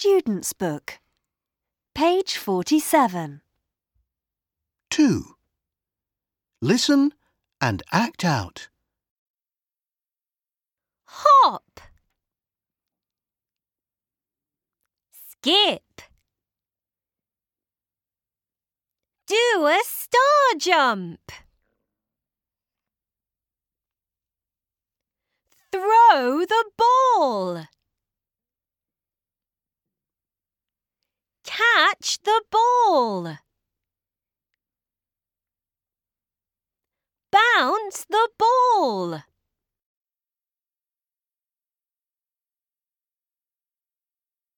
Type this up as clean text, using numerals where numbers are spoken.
Student's Book, page 47. 2. Listen and act out. Hop, skip, do a star jump, throw the ball, catch the ball, bounce the